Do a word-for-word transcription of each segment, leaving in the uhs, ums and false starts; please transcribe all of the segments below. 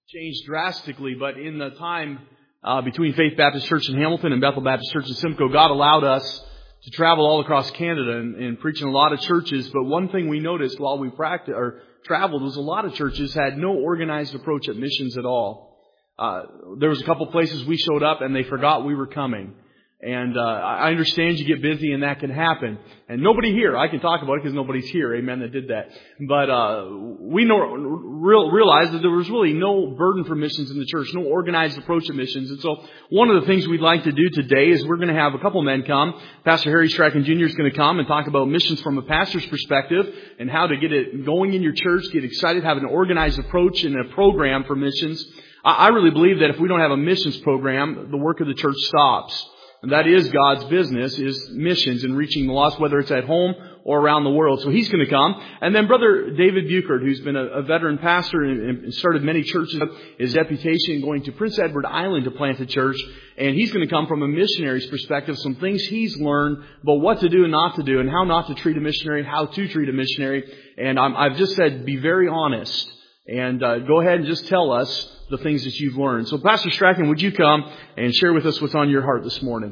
changed drastically, but in the time uh, between Faith Baptist Church in Hamilton and Bethel Baptist Church in Simcoe, God allowed us to travel all across Canada and, and preach in a lot of churches. But one thing we noticed while we practiced or traveled was a lot of churches had no organized approach at missions at all. Uh, there was a couple places we showed up and they forgot we were coming. And uh, I understand you get busy and that can happen. And nobody here, I can talk about it because nobody's here, amen, that did that. But uh, we know, real, realized that there was really no burden for missions in the church, no organized approach to missions. And so one of the things we'd like to do today is we're going to have a couple men come. Pastor Harry Strachan Junior is going to come and talk about missions from a pastor's perspective and how to get it going in your church, get excited, have an organized approach and a program for missions. I really believe that if we don't have a missions program, the work of the church stops. And that is God's business, is missions and reaching the lost, whether it's at home or around the world. So he's going to come. And then Brother David Buchert, who's been a, a veteran pastor and started many churches, is deputation going to Prince Edward Island to plant a church. And he's going to come from a missionary's perspective, some things he's learned about what to do and not to do, and how not to treat a missionary, how to treat a missionary. And I'm, I've just said, be very honest. And uh, go ahead and just tell us the things that you've learned. So Pastor Strachan, would you come and share with us what's on your heart this morning?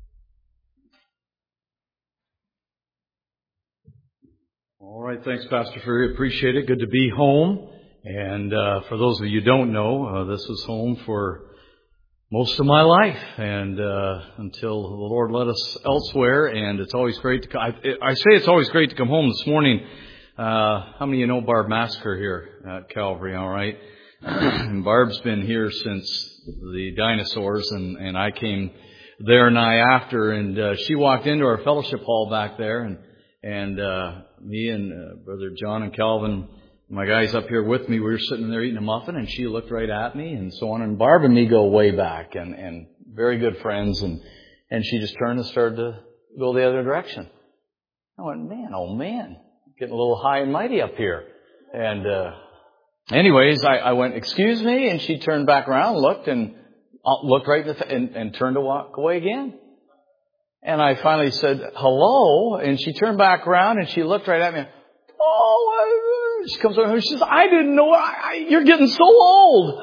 All right, thanks, Pastor Ferry. Appreciate it. Good to be home. And uh, for those of you who don't know, uh, this was home for most of my life, and uh, until the Lord led us elsewhere. And it's always great to come. I, I say it's always great to come home. This morning, uh, how many of you know Barb Massacre here at Calvary? All right. And Barb's been here since the dinosaurs, and, and I came there nigh after, and uh, she walked into our fellowship hall back there, and and uh, me and uh, Brother John and Calvin, my guys up here with me, we were sitting there eating a muffin, and she looked right at me, and so on. And Barb and me go way back, and, and very good friends, and and she just turned and started to go the other direction. I went, man, oh man, getting a little high and mighty up here, and. uh Anyways, I, I went, excuse me, and she turned back around, looked, and uh, looked right in the th- and, and turned to walk away again. And I finally said, hello, and she turned back around, and she looked right at me. Oh, she comes over and she says, I didn't know, I, I, you're getting so old.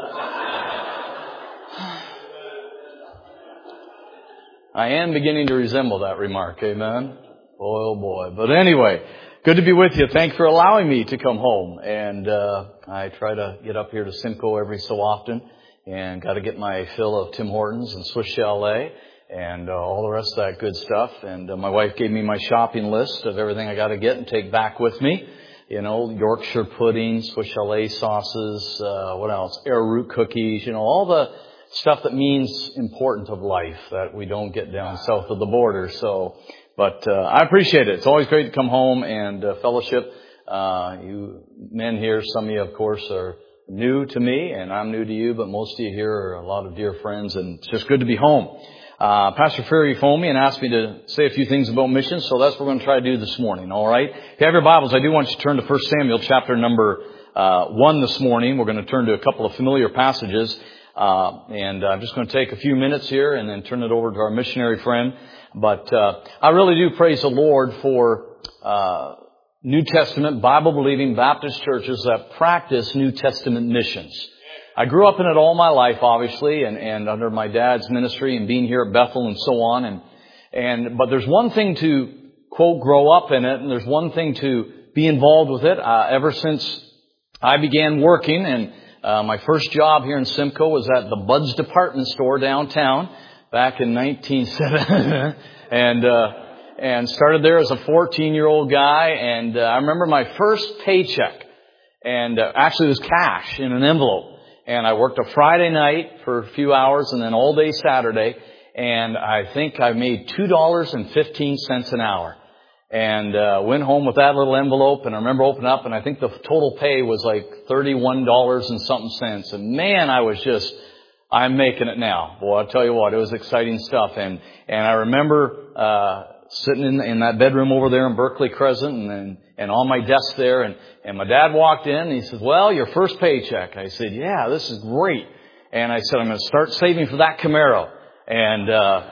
I am beginning to resemble that remark, amen? Boy, oh boy. But anyway, good to be with you. Thanks for allowing me to come home. And uh I try to get up here to Simcoe every so often, and got to get my fill of Tim Hortons and Swiss Chalet and uh, all the rest of that good stuff. And uh, my wife gave me my shopping list of everything I got to get and take back with me. You know, Yorkshire pudding, Swiss Chalet sauces, uh what else? Arrowroot cookies, you know, all the stuff that means important of life that we don't get down south of the border. So, but uh I appreciate it. It's always great to come home and uh, fellowship. Uh, you men here, some of you, of course, are new to me, and I'm new to you, but most of you here are a lot of dear friends, and it's just good to be home. Uh, Pastor Ferry phoned me and asked me to say a few things about missions, so that's what we're going to try to do this morning, all right? If you have your Bibles, I do want you to turn to First Samuel chapter number uh, one this morning. We're going to turn to a couple of familiar passages, uh, and I'm just going to take a few minutes here and then turn it over to our missionary friend. But uh, I really do praise the Lord for uh New Testament, Bible-believing Baptist churches that practice New Testament missions. I grew up in it all my life, obviously, and, and under my dad's ministry and being here at Bethel and so on. And, and but there's one thing to, quote, grow up in it, and there's one thing to be involved with it. Uh, ever since I began working, and uh, my first job here in Simcoe was at the Bud's Department Store downtown back in nineteen seventy, and uh and started there as a fourteen-year-old guy. And uh, I remember my first paycheck, and uh, actually it was cash in an envelope. And I worked a Friday night for a few hours and then all day Saturday. And I think I made two dollars and fifteen cents an hour. And uh went home with that little envelope. And I remember opening up, and I think the total pay was like thirty-one dollars and something cents. And man, I was just, I'm making it now. Boy, I'll tell you what, it was exciting stuff. And and I remember uh sitting in, in that bedroom over there in Berkeley Crescent, and, and and on my desk there, and and my dad walked in, and he said, well, your first paycheck. I said, yeah, this is great. And I said, I'm going to start saving for that Camaro. And uh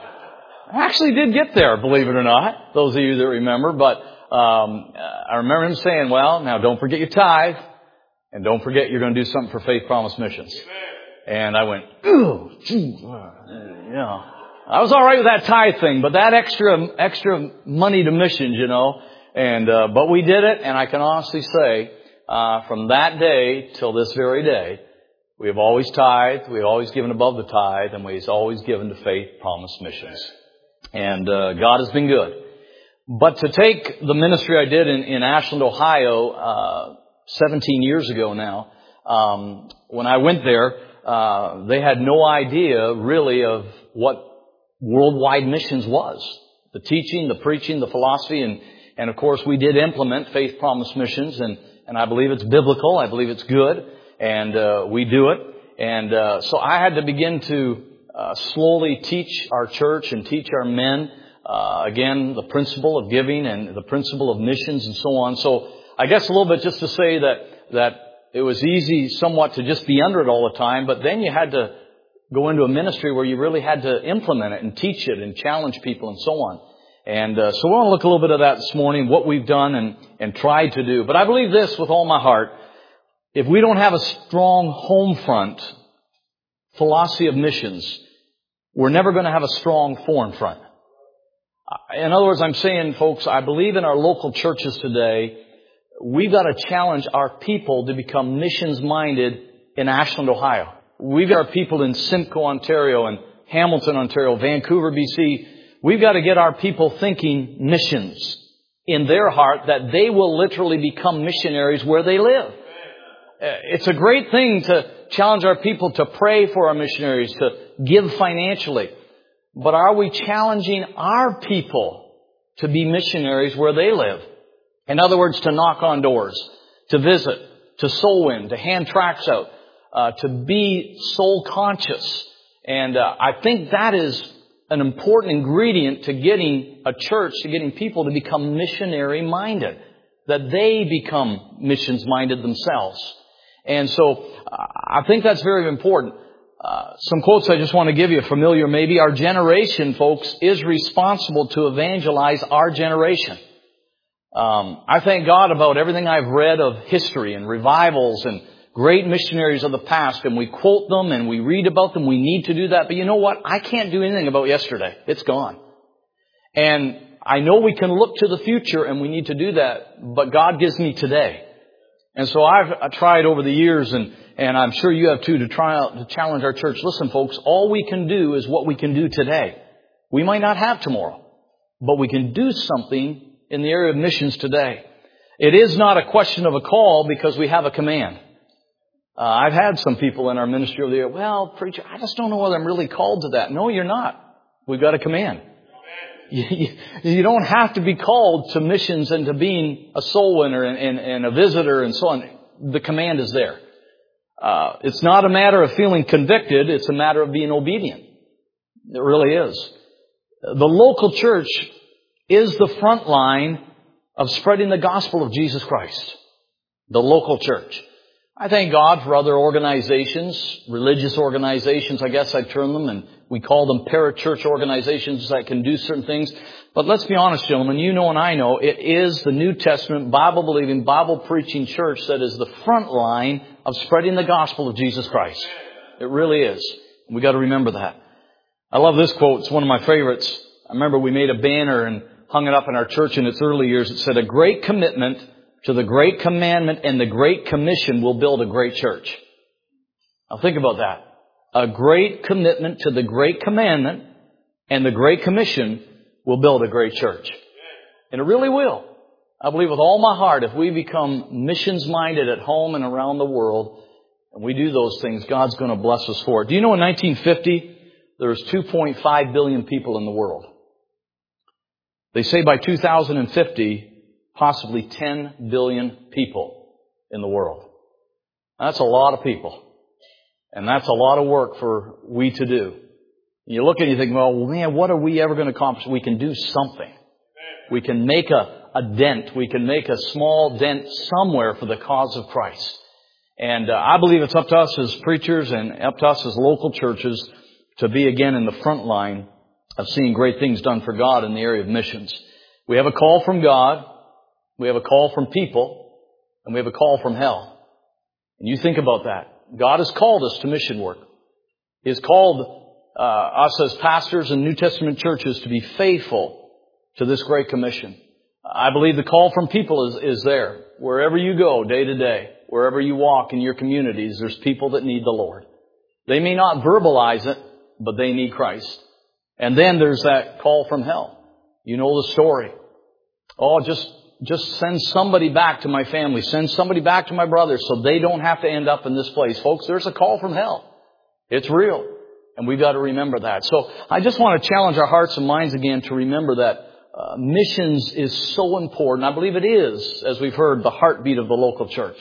I actually did get there, believe it or not, those of you that remember. But um I remember him saying, well, now don't forget your tithe. And don't forget, you're going to do something for Faith Promise Missions. And I went, ooh, gee, yeah. I was all right with that tithe thing, but that extra extra money to missions, you know. And uh, but we did it, and I can honestly say, uh, from that day till this very day, we have always tithed, we've always given above the tithe, and we've always given to Faith Promise Missions. And uh, God has been good. But to take the ministry I did in, in Ashland, Ohio, uh, seventeen years ago now, um, when I went there, uh, they had no idea really of what worldwide missions was. The teaching, the preaching, the philosophy, and, and of course we did implement Faith Promise Missions, and, and I believe it's biblical, I believe it's good, and uh, we do it. And uh, so I had to begin to uh, slowly teach our church and teach our men, uh, again, the principle of giving and the principle of missions and so on. So I guess a little bit just to say that, that it was easy somewhat to just be under it all the time, but then you had to go into a ministry where you really had to implement it and teach it and challenge people and so on. And uh, so we want to look a little bit of that this morning, what we've done and, and tried to do. But I believe this with all my heart. If we don't have a strong home front philosophy of missions, we're never going to have a strong foreign front. In other words, I'm saying, folks, I believe in our local churches today, we've got to challenge our people to become missions-minded in Ashland, Ohio. We've got our people in Simcoe, Ontario, and Hamilton, Ontario, Vancouver, B C. We've got to get our people thinking missions in their heart, that they will literally become missionaries where they live. It's a great thing to challenge our people to pray for our missionaries, to give financially. But are we challenging our people to be missionaries where they live? In other words, to knock on doors, to visit, to soul win, to hand tracts out, uh, to be soul conscious. And uh, I think that is an important ingredient to getting a church, to getting people to become missionary minded, that they become missions minded themselves. And so I think that's very important. Uh, some quotes I just want to give you, familiar maybe. Our generation, folks, is responsible to evangelize our generation. Um, I thank God about everything I've read of history and revivals and great missionaries of the past, and we quote them and we read about them. We need to do that. But you know what? I can't do anything about yesterday. It's gone. And I know we can look to the future, and we need to do that, but God gives me today. And so I've tried over the years, and, and I'm sure you have too, to try out, to challenge our church. Listen, folks, all we can do is what we can do today. We might not have tomorrow, but we can do something in the area of missions today. It is not a question of a call because we have a command. Uh, I've had some people in our ministry over the year, well, preacher, I just don't know whether I'm really called to that. No, you're not. We've got a command. You, you don't have to be called to missions and to being a soul winner and, and, and a visitor and so on. The command is there. Uh, it's not a matter of feeling convicted. It's a matter of being obedient. It really is. The local church is the front line of spreading the gospel of Jesus Christ. The local church. I thank God for other organizations, religious organizations, I guess I'd term them, and we call them parachurch organizations that can do certain things. But let's be honest, gentlemen, you know and I know, it is the New Testament, Bible-believing, Bible-preaching church that is the front line of spreading the gospel of Jesus Christ. It really is. We got to remember that. I love this quote. It's one of my favorites. I remember we made a banner and hung it up in our church in its early years. It said, "A great commitment to the great commandment and the great commission will build a great church." Now think about that. A great commitment to the great commandment and the great commission will build a great church. And it really will. I believe with all my heart, if we become missions-minded at home and around the world, and we do those things, God's going to bless us for it. Do you know in nineteen fifty, there was two point five billion people in the world? They say by two thousand fifty, possibly ten billion people in the world. That's a lot of people. And that's a lot of work for we to do. You look and you think, well, man, what are we ever going to accomplish? We can do something. We can make a, a dent. We can make a small dent somewhere for the cause of Christ. And uh, I believe it's up to us as preachers and up to us as local churches to be again in the front line of seeing great things done for God in the area of missions. We have a call from God. We have a call from people, and we have a call from hell. And you think about that. God has called us to mission work. He has called uh, us as pastors in New Testament churches to be faithful to this Great Commission. I believe the call from people is, is there. Wherever you go, day to day, wherever you walk in your communities, there's people that need the Lord. They may not verbalize it, but they need Christ. And then there's that call from hell. You know the story. Oh, just, just send somebody back to my family. Send somebody back to my brothers so they don't have to end up in this place. Folks, there's a call from hell. It's real. And we've got to remember that. So I just want to challenge our hearts and minds again to remember that uh, missions is so important. I believe it is, as we've heard, the heartbeat of the local church.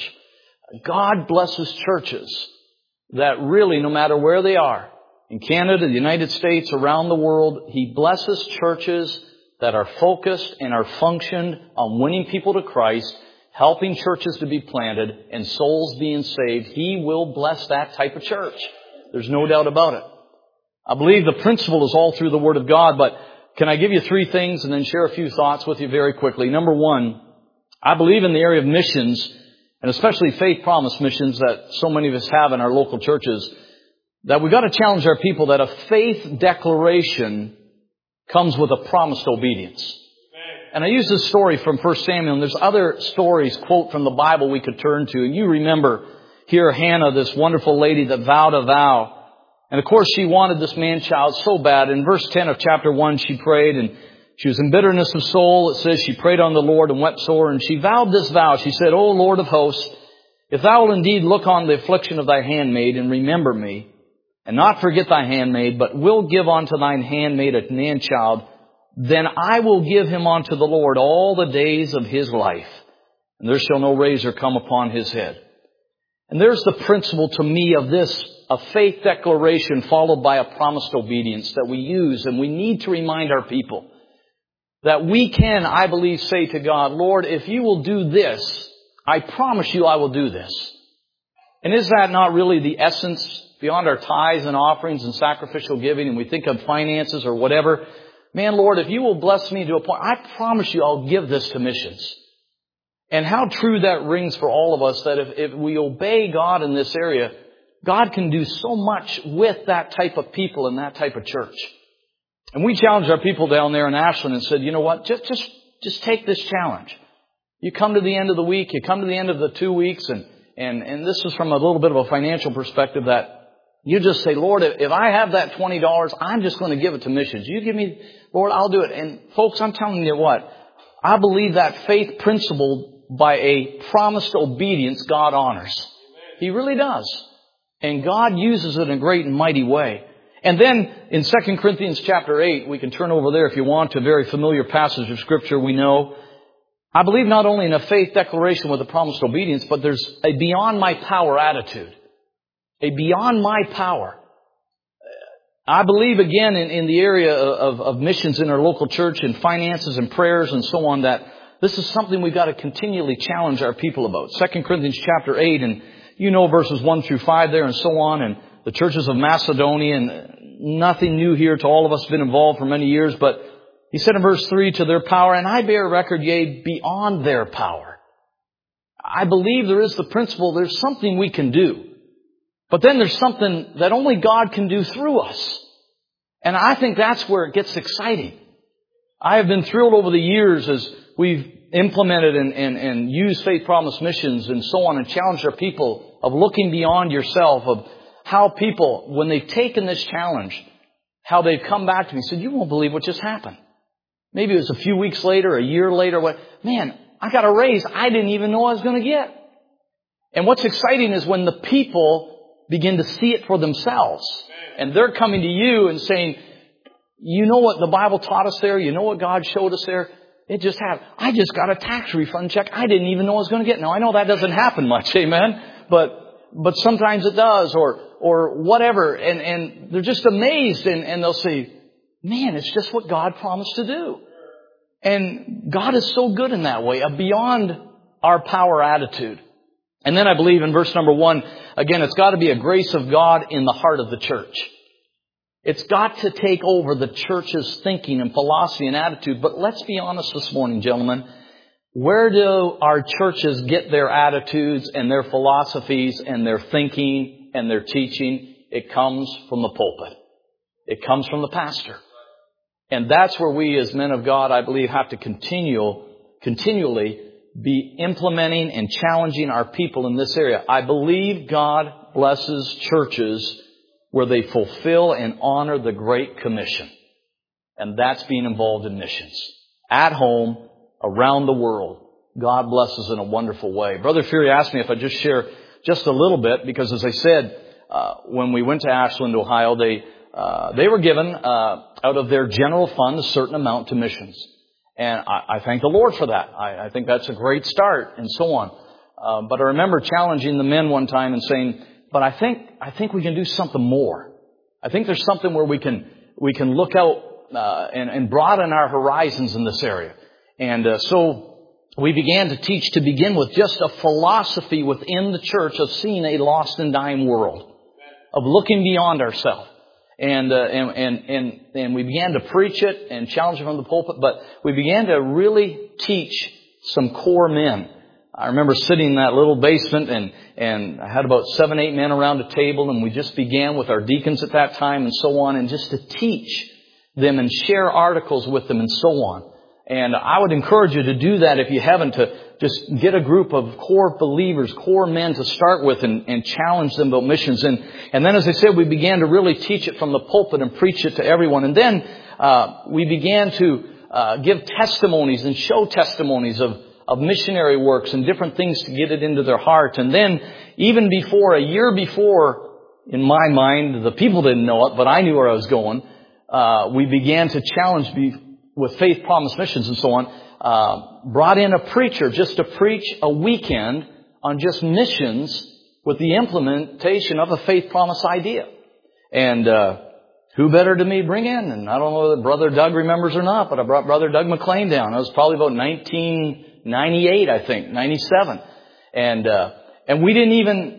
God blesses churches that really, no matter where they are, in Canada, the United States, around the world, He blesses churches that are focused and are functioned on winning people to Christ, helping churches to be planted, and souls being saved. He will bless that type of church. There's no doubt about it. I believe the principle is all through the Word of God, but can I give you three things and then share a few thoughts with you very quickly? Number one, I believe in the area of missions, and especially faith promise missions that so many of us have in our local churches, that we've got to challenge our people that a faith declaration comes with a promised obedience. And I use this story from First Samuel, and there's other stories, quote, from the Bible we could turn to. And you remember here Hannah, this wonderful lady that vowed a vow. And of course she wanted this man-child so bad. In verse ten of chapter one, she prayed, and she was in bitterness of soul. It says she prayed on the Lord and wept sore, and she vowed this vow. She said, O Lord of hosts, if thou will indeed look on the affliction of thy handmaid and remember me, and not forget thy handmaid, but will give unto thine handmaid a man-child, then I will give him unto the Lord all the days of his life, and there shall no razor come upon his head. And there's the principle to me of this, a faith declaration followed by a promised obedience that we use, and we need to remind our people that we can, I believe, say to God, Lord, if you will do this, I promise you I will do this. And is that not really the essence beyond our tithes and offerings and sacrificial giving, and we think of finances or whatever? Man, Lord, if you will bless me to a point, I promise you I'll give this to missions. And how true that rings for all of us, that if, if we obey God in this area, God can do so much with that type of people and that type of church. And we challenged our people down there in Ashland and said, you know what, just, just, just take this challenge. You come to the end of the week, you come to the end of the two weeks, and, and, and this is from a little bit of a financial perspective, that you just say, Lord, if I have that twenty dollars, I'm just going to give it to missions. You give me, Lord, I'll do it. And folks, I'm telling you what, I believe that faith principle by a promised obedience, God honors. He really does. And God uses it in a great and mighty way. And then in Second Corinthians chapter eight, we can turn over there if you want to, a very familiar passage of Scripture we know. I believe not only in a faith declaration with a promised obedience, but there's a beyond my power attitude. A beyond my power. I believe again in, in the area of, of missions in our local church and finances and prayers and so on, that this is something we've got to continually challenge our people about. Second Corinthians chapter eight, and you know verses one through five there and so on, and the churches of Macedonia, and nothing new here to all of us, been involved for many years, but he said in verse three, to their power, and I bear record, yea, beyond their power. I believe there is the principle, there's something we can do. But then there's something that only God can do through us. And I think that's where it gets exciting. I have been thrilled over the years as we've implemented and, and, and used Faith Promise missions and so on, and challenged our people of looking beyond yourself, of how people, when they've taken this challenge, how they've come back to me and said, you won't believe what just happened. Maybe it was a few weeks later, a year later, what, man, I got a raise I didn't even know I was going to get. And what's exciting is when the people begin to see it for themselves. And they're coming to you and saying, you know what the Bible taught us there? You know what God showed us there? It just happened. I just got a tax refund check I didn't even know I was going to get. Now, I know that doesn't happen much, amen? But but sometimes it does, or or whatever. And, and they're just amazed, and, and they'll say, man, it's just what God promised to do. And God is so good in that way, a beyond our power attitude. And then I believe in verse number one, again, it's got to be a grace of God in the heart of the church. It's got to take over the church's thinking and philosophy and attitude. But let's be honest this morning, gentlemen. Where do our churches get their attitudes and their philosophies and their thinking and their teaching? It comes from the pulpit. It comes from the pastor. And that's where we as men of God, I believe, have to continue, continually be implementing and challenging our people in this area. I believe God blesses churches where they fulfill and honor the Great Commission. And that's being involved in missions. At home, around the world. God blesses in a wonderful way. Brother Fury asked me if I'd just share just a little bit, because as I said, uh, when we went to Ashland, Ohio, they uh, they were given uh, out of their general fund a certain amount to missions. And I, I thank the Lord for that. I, I think that's a great start and so on. Uh, but I remember challenging the men one time and saying, but I think I think we can do something more. I think there's something where we can we can look out uh, and, and broaden our horizons in this area. And uh, so we began to teach, to begin with, just a philosophy within the church of seeing a lost and dying world, of looking beyond ourselves. And, uh, and, and, and, and we began to preach it and challenge it from the pulpit, but we began to really teach some core men. I remember sitting in that little basement, and, and I had about seven, eight men around a table, and we just began with our deacons at that time and so on, and just to teach them and share articles with them and so on. And I would encourage you to do that if you haven't, to just get a group of core believers, core men to start with, and, and challenge them about missions. And, and then, as I said, we began to really teach it from the pulpit and preach it to everyone. And then uh, we began to uh, give testimonies and show testimonies of, of missionary works and different things to get it into their heart. And then even before, a year before, in my mind, the people didn't know it, but I knew where I was going, uh, we began to challenge be, with Faith Promise Missions and so on, uh, brought in a preacher just to preach a weekend on just missions with the implementation of a Faith Promise idea. And uh, who better to me bring in? And I don't know whether Brother Doug remembers or not, but I brought Brother Doug McLean down. That was probably about nineteen ninety-eight, I think, ninety-seven. And uh, and we didn't even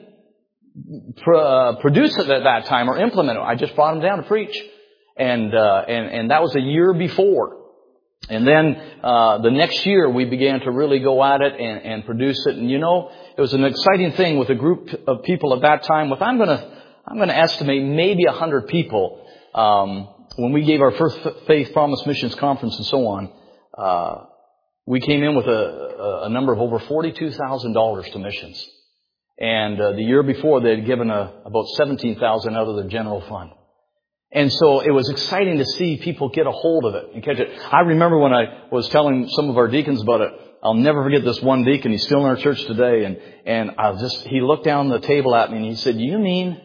pr- uh, produce it at that time or implement it. I just brought him down to preach. And uh, and and that was a year before. And then uh the next year we began to really go at it and, and produce it. And you know, it was an exciting thing with a group of people at that time. With I'm gonna I'm gonna estimate maybe a hundred people. Um, when we gave our first Faith Promise Missions Conference and so on, uh, we came in with a, a number of over forty-two thousand dollars to missions. And uh, the year before they had given a, about seventeen thousand dollars out of their general fund. And so it was exciting to see people get a hold of it and catch it. I remember when I was telling some of our deacons about it, I'll never forget this one deacon. He's still in our church today. And, and I was just, he looked down the table at me and he said, you mean,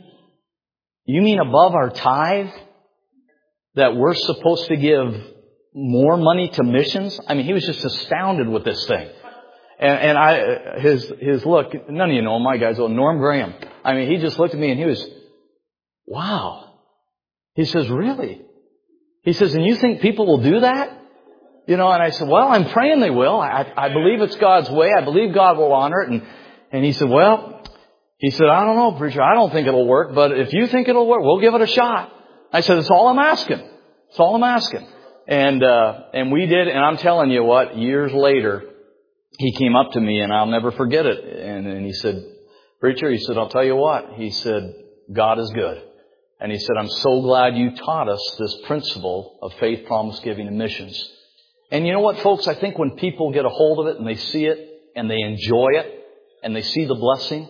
you mean above our tithe that we're supposed to give more money to missions? I mean, he was just astounded with this thing. And, and I, his, his look, none of you know him, my guys, oh, Norm Graham. I mean, he just looked at me and he was, wow. He says, really? He says, and you think people will do that? You know, and I said, well, I'm praying they will. I, I believe it's God's way. I believe God will honor it. And, and he said, well, he said, I don't know, preacher. I don't think it'll work. But if you think it'll work, we'll give it a shot. I said, that's all I'm asking. That's all I'm asking. And, uh, and we did. And I'm telling you what, years later, he came up to me and I'll never forget it. And, and he said, preacher, he said, I'll tell you what. He said, God is good. And he said, I'm so glad you taught us this principle of faith, promise giving, and missions. And you know what, folks? I think when people get a hold of it and they see it and they enjoy it and they see the blessing,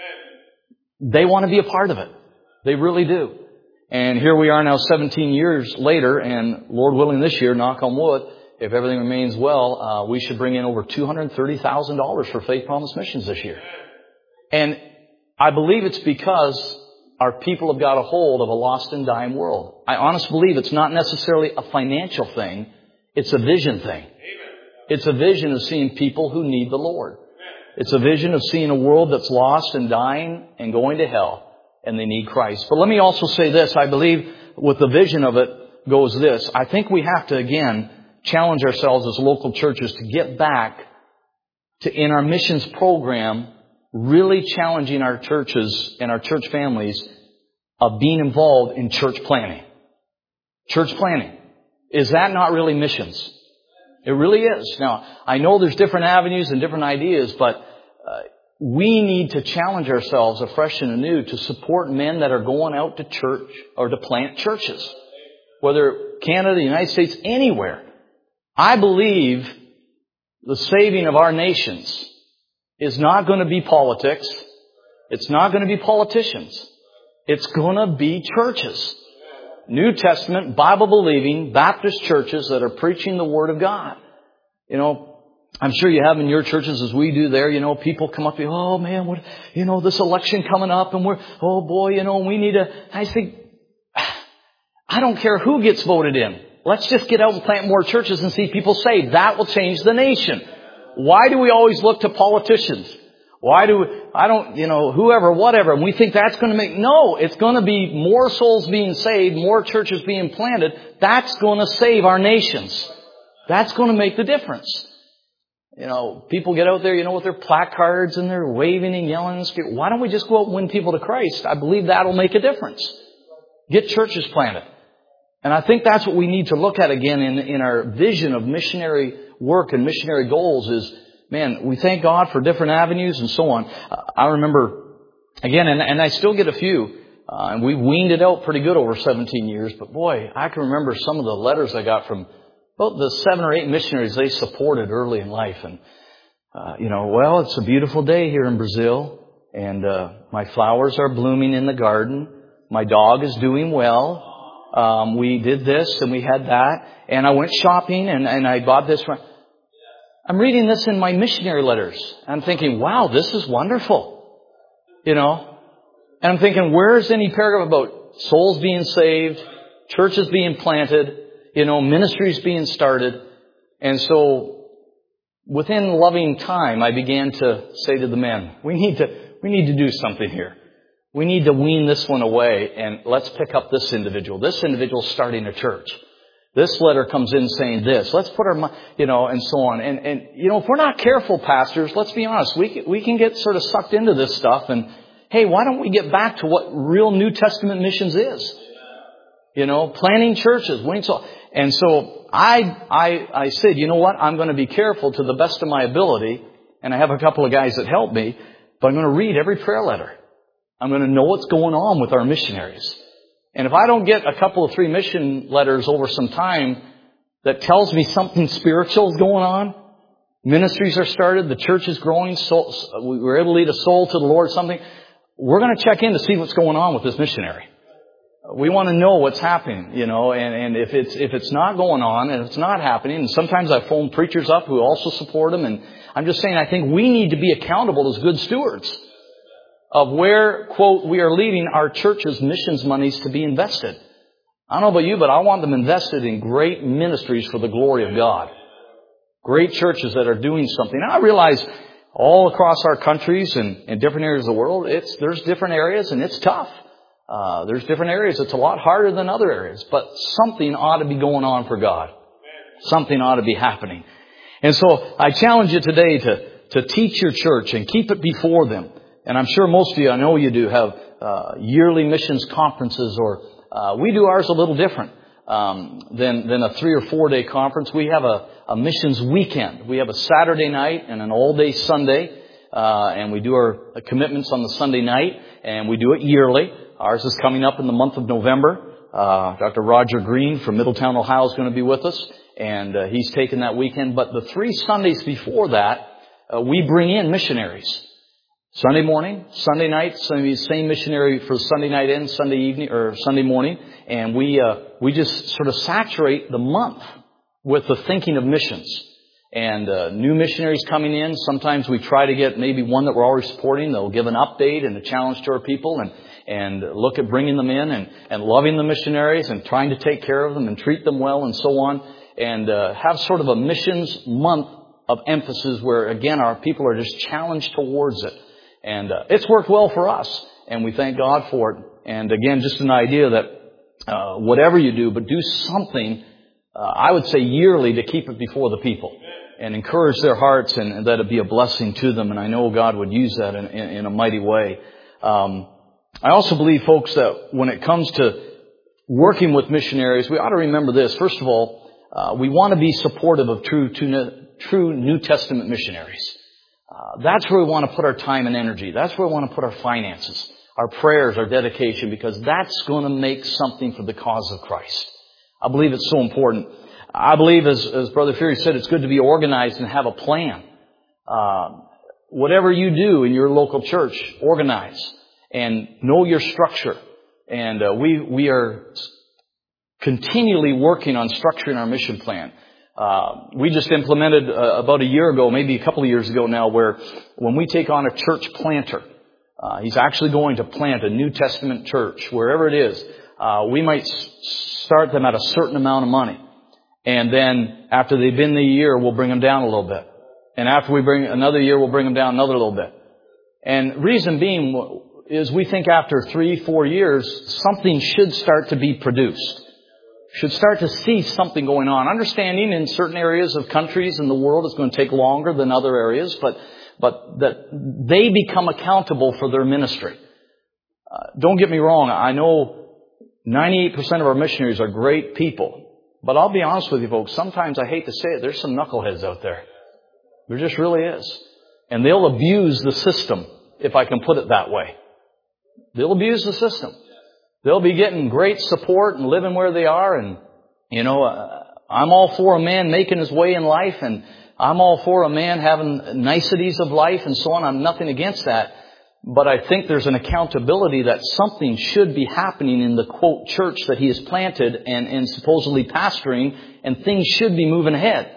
they want to be a part of it. They really do. And here we are now seventeen years later, and Lord willing this year, knock on wood, if everything remains well, uh, we should bring in over two hundred thirty thousand dollars for Faith Promise Missions this year. And I believe it's because our people have got a hold of a lost and dying world. I honestly believe it's not necessarily a financial thing. It's a vision thing. It's a vision of seeing people who need the Lord. It's a vision of seeing a world that's lost and dying and going to hell, and they need Christ. But let me also say this. I believe with the vision of it goes this. I think we have to, again, challenge ourselves as local churches to get back to, in our missions program, really challenging our churches and our church families of being involved in church planning. Church planning. Is that not really missions? It really is. Now, I know there's different avenues and different ideas, but uh, we need to challenge ourselves afresh and anew to support men that are going out to church or to plant churches. Whether Canada, the United States, anywhere. I believe the saving of our nations is not going to be politics. It's not going to be politicians. It's going to be churches. New Testament, Bible-believing Baptist churches that are preaching the Word of God. You know, I'm sure you have in your churches as we do there, you know, people come up to you, oh man, what, you know, this election coming up and we're, oh boy, you know, we need a, I think, I don't care who gets voted in. Let's just get out and plant more churches and see people saved. That will change the nation. Why do we always look to politicians? Why do we, I don't, you know, whoever, whatever, and we think that's going to make, no, it's going to be more souls being saved, more churches being planted. That's going to save our nations. That's going to make the difference. You know, people get out there, you know, with their placards and they're waving and yelling and screaming. Why don't we just go out and win people to Christ? I believe that'll make a difference. Get churches planted. And I think that's what we need to look at again in, in our vision of missionary work and missionary goals is, man, we thank God for different avenues and so on. I remember, again, and, and I still get a few, uh, and we weaned it out pretty good over seventeen years, but boy, I can remember some of the letters I got from about the seven or eight missionaries they supported early in life. And, uh, you know, well, it's a beautiful day here in Brazil, and uh, my flowers are blooming in the garden. My dog is doing well. Um, we did this and we had that, and I went shopping and, and I bought this. I'm reading this in my missionary letters. I'm thinking, wow, this is wonderful. You know? And I'm thinking, where's any paragraph about souls being saved, churches being planted, you know, ministries being started? And so, within loving time, I began to say to the men, we need to, we need to do something here. We need to wean this one away and let's pick up this individual. This individual's starting a church. This letter comes in saying this. Let's put our, you know, and so on. And, and, you know, if we're not careful, pastors, let's be honest, we can, we can get sort of sucked into this stuff and, hey, why don't we get back to what real New Testament missions is? You know, planting churches, winning souls. And so I, I, I said, you know what? I'm going to be careful to the best of my ability. And I have a couple of guys that help me, but I'm going to read every prayer letter. I'm going to know what's going on with our missionaries. And if I don't get a couple of three mission letters over some time that tells me something spiritual is going on, ministries are started, the church is growing, souls, we were able to lead a soul to the Lord, something, we're going to check in to see what's going on with this missionary. We want to know what's happening, you know, and, and if it's if it's not going on and it's not happening, and sometimes I phone preachers up who also support them, and I'm just saying I think we need to be accountable as good stewards of where, quote, we are leading our church's missions monies to be invested. I don't know about you, but I want them invested in great ministries for the glory of God. Great churches that are doing something. And I realize all across our countries and in different areas of the world, it's there's different areas and it's tough. Uh, there's different areas that's a lot harder than other areas. But something ought to be going on for God. Something ought to be happening. And so I challenge you today to, to teach your church and keep it before them. And I'm sure most of you, I know you do, have uh, yearly missions conferences, or uh, we do ours a little different um, than than a three or four day conference. We have a, a missions weekend. We have a Saturday night and an all day Sunday, uh, and we do our commitments on the Sunday night, and we do it yearly. Ours is coming up in the month of November. Uh, Doctor Roger Green from Middletown, Ohio, is going to be with us, and uh, he's taken that weekend. But the three Sundays before that, uh, we bring in missionaries. Sunday morning, Sunday night, same missionary for Sunday night and Sunday evening or Sunday morning, and we uh, we just sort of saturate the month with the thinking of missions and uh, new missionaries coming in. Sometimes we try to get maybe one that we're already supporting. They'll give an update and a challenge to our people, and and look at bringing them in and and loving the missionaries and trying to take care of them and treat them well and so on, and uh, have sort of a missions month of emphasis where again our people are just challenged towards it. And uh, it's worked well for us, and we thank God for it. And again, just an idea that uh, whatever you do, but do something, uh, I would say yearly, to keep it before the people and encourage their hearts, and, and that it be a blessing to them. And I know God would use that in, in, in a mighty way. Um, I also believe, folks, that when it comes to working with missionaries, we ought to remember this. First of all, uh, we want to be supportive of true, true New Testament missionaries. Uh, that's where we want to put our time and energy. That's where we want to put our finances, our prayers, our dedication, because that's going to make something for the cause of Christ. I believe it's so important. I believe, as, as Brother Fury said, it's good to be organized and have a plan. Uh, whatever you do in your local church, organize and know your structure. And uh, we we are continually working on structuring our mission plan. Uh, we just implemented uh, about a year ago, maybe a couple of years ago now, where when we take on a church planter, uh, he's actually going to plant a New Testament church, wherever it is. Uh, we might s- start them at a certain amount of money. And then after they've been the year, we'll bring them down a little bit. And after we bring another year, we'll bring them down another little bit. And reason being is we think after three, four years, something should start to be produced. Should start to see something going on. Understanding in certain areas of countries in the world it's going to take longer than other areas, but but that they become accountable for their ministry. Uh, don't get me wrong, I know ninety-eight percent of our missionaries are great people. But I'll be honest with you folks, sometimes I hate to say it, there's some knuckleheads out there. There just really is. And they'll abuse the system, if I can put it that way. They'll abuse the system. They'll be getting great support and living where they are. And, you know, uh, I'm all for a man making his way in life. And I'm all for a man having niceties of life and so on. I'm nothing against that. But I think there's an accountability that something should be happening in the, quote, church that he has planted and, and supposedly pastoring. And things should be moving ahead.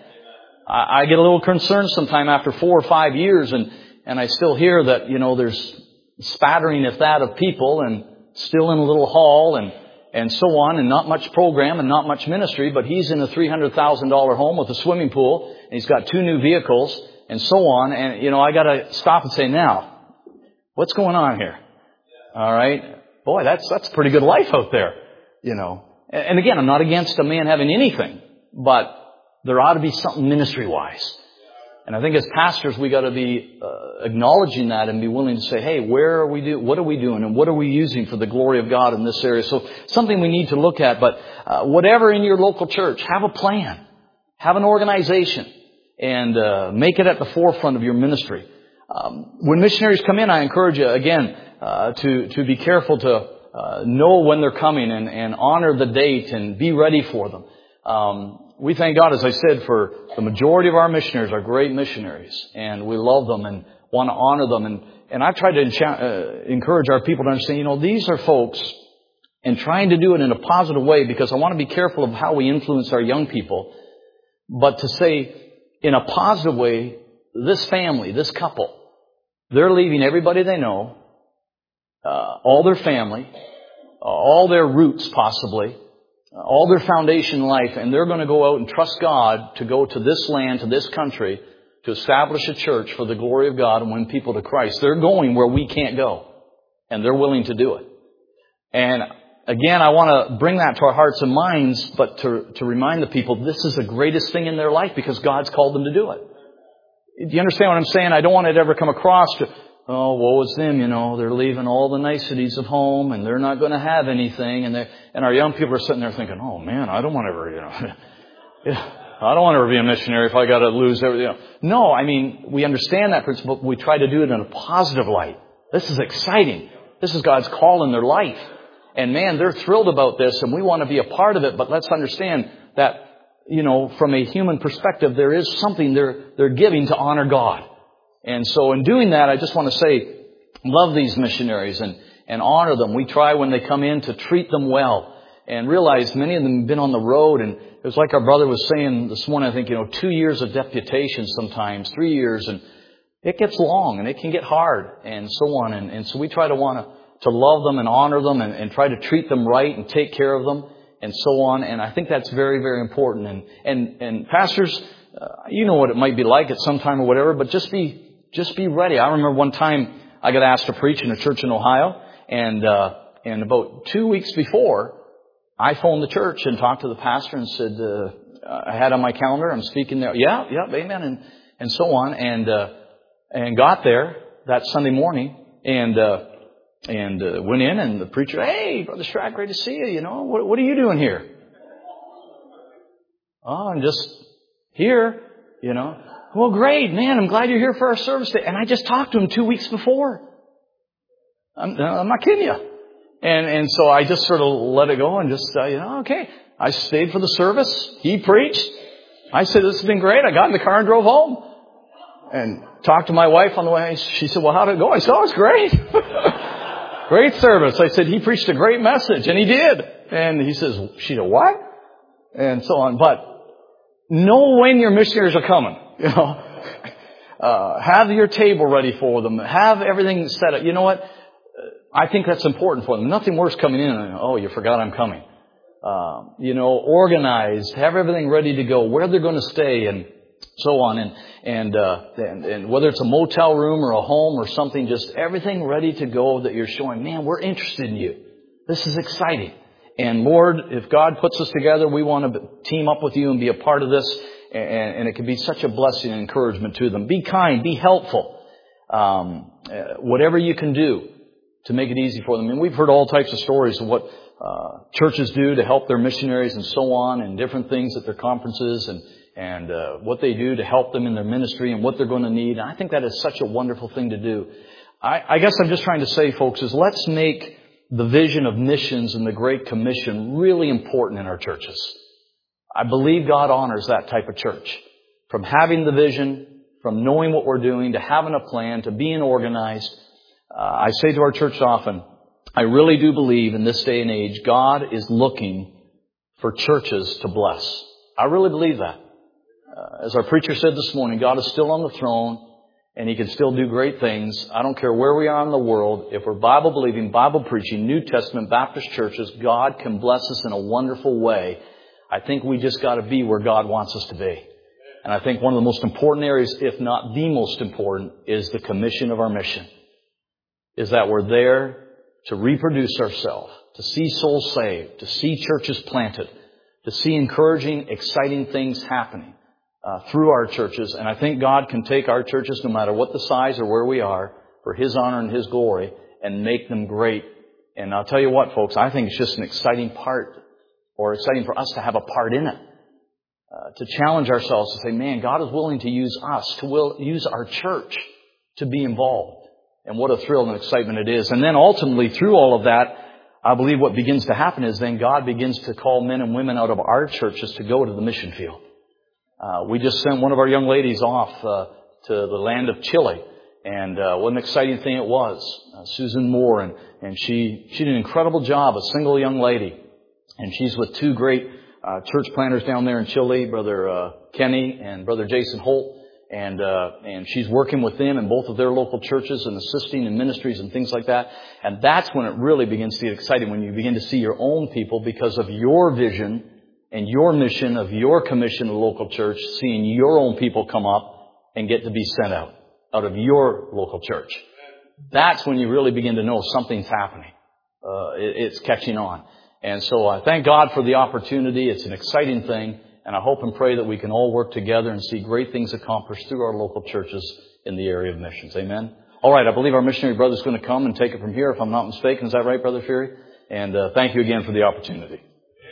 I, I get a little concerned sometime after four or five years. And, and I still hear that, you know, there's spattering, if that, of people and still in a little hall and, and so on, and not much program and not much ministry, but he's in a three hundred thousand dollars home with a swimming pool, and he's got two new vehicles and so on. And, you know, I got to stop and say, now, what's going on here? All right. Boy, that's, that's a pretty good life out there, you know. And, and again, I'm not against a man having anything, but there ought to be something ministry-wise. And I think as pastors, we got to be uh, acknowledging that and be willing to say, hey, where are we do? What are we doing? And what are we using for the glory of God in this area? So something we need to look at. But uh, whatever in your local church, have a plan. Have an organization. And uh, make it at the forefront of your ministry. Um, when missionaries come in, I encourage you, again, uh, to, to be careful to uh, know when they're coming and, and honor the date and be ready for them. Um, We thank God, as I said, for the majority of our missionaries are great missionaries, and we love them and want to honor them. And, and I've tried to encha- uh, encourage our people to understand, you know, these are folks, and trying to do it in a positive way, because I want to be careful of how we influence our young people. But to say, in a positive way, this family, this couple, they're leaving everybody they know, uh, all their family, uh, all their roots possibly, all their foundation in life, and they're going to go out and trust God to go to this land, to this country, to establish a church for the glory of God and win people to Christ. They're going where we can't go, and they're willing to do it. And again, I want to bring that to our hearts and minds, but to, to remind the people this is the greatest thing in their life because God's called them to do it. Do you understand what I'm saying? I don't want it to ever come across to, oh, woe is them, you know, they're leaving all the niceties of home and they're not going to have anything. And they and our young people are sitting there thinking, oh man, I don't want to ever, you know, I don't want to ever be a missionary if I got to lose everything. You know. No, I mean, we understand that principle, but we try to do it in a positive light. This is exciting. This is God's call in their life. And man, they're thrilled about this and we want to be a part of it, but let's understand that, you know, from a human perspective, there is something they're, they're giving to honor God. And so in doing that, I just want to say, love these missionaries and, and honor them. We try when they come in to treat them well and realize many of them have been on the road. And it was like our brother was saying this morning, I think, you know, two years of deputation sometimes, three years. And it gets long and it can get hard and so on. And, and so we try to want to, to love them and honor them and, and try to treat them right and take care of them and so on. And I think that's very, very important. And, and, and pastors, uh, you know what it might be like at some time or whatever, but just be Just be ready. I remember one time I got asked to preach in a church in Ohio, and uh, and about two weeks before, I phoned the church and talked to the pastor and said, uh, I had on my calendar, I'm speaking there. Yeah, yeah, amen, and and so on, and uh, and got there that Sunday morning, and uh, and uh, went in, and the preacher, hey, Brother Strack, great to see you. You know, what what are you doing here? Oh, I'm just here, you know. Well, great, man, I'm glad you're here for our service day. And I just talked to him two weeks before. I'm, I'm not kidding you. And, and so I just sort of let it go and just, uh, you know, okay. I stayed for the service. He preached. I said, this has been great. I got in the car and drove home. And talked to my wife on the way. She said, well, how did it go? I said, oh, it's great. Great service. I said, he preached a great message. And he did. And he says, she said, what? And so on. But know when your missionaries are coming. You know, uh, have your table ready for them. Have everything set up. You know what? I think that's important for them. Nothing worse coming in and, oh, you forgot I'm coming. Uh, you know, organized. Have everything ready to go. Where they're going to stay and so on, and and, uh, and and whether it's a motel room or a home or something, just everything ready to go that you're showing, man, we're interested in you. This is exciting. And Lord, if God puts us together, we want to team up with you and be a part of this. And, and it can be such a blessing and encouragement to them. Be kind, be helpful. Um, whatever you can do to make it easy for them. And we've heard all types of stories of what uh, churches do to help their missionaries and so on, and different things at their conferences, and and uh, what they do to help them in their ministry and what they're going to need. And I think that is such a wonderful thing to do. I, I guess I'm just trying to say, folks, is let's make the vision of missions and the Great Commission really important in our churches. I believe God honors that type of church. From having the vision, from knowing what we're doing, to having a plan, to being organized. Uh, I say to our church often, I really do believe in this day and age, God is looking for churches to bless. I really believe that. Uh, as our preacher said this morning, God is still on the throne and He can still do great things. I don't care where we are in the world. If we're Bible believing, Bible preaching, New Testament Baptist churches, God can bless us in a wonderful way. I think we just got to be where God wants us to be. And I think one of the most important areas, if not the most important, is the commission of our mission. Is that we're there to reproduce ourselves, to see souls saved, to see churches planted, to see encouraging, exciting things happening uh, through our churches. And I think God can take our churches, no matter what the size or where we are, for His honor and His glory, and make them great. And I'll tell you what, folks, I think it's just an exciting part, or exciting for us to have a part in it. Uh, to challenge ourselves to say, man, God is willing to use us, to will, use our church to be involved. And what a thrill and excitement it is. And then ultimately, through all of that, I believe what begins to happen is then God begins to call men and women out of our churches to go to the mission field. Uh, we just sent one of our young ladies off uh, to the land of Chile. And uh, what an exciting thing it was. Uh, Susan Moore, and, and she, she did an incredible job, a single young lady. And she's with two great uh, church planters down there in Chile, Brother uh, Kenny and Brother Jason Holt. And uh, and she's working with them in both of their local churches and assisting in ministries and things like that. And that's when it really begins to get exciting, when you begin to see your own people, because of your vision and your mission of your commission to the local church, seeing your own people come up and get to be sent out, out of your local church. That's when you really begin to know something's happening. Uh, it, it's catching on. And so I thank God for the opportunity. It's an exciting thing. And I hope and pray that we can all work together and see great things accomplished through our local churches in the area of missions. Amen. All right. I believe our missionary brother is going to come and take it from here, if I'm not mistaken. Is that right, Brother Fury? And uh, thank you again for the opportunity.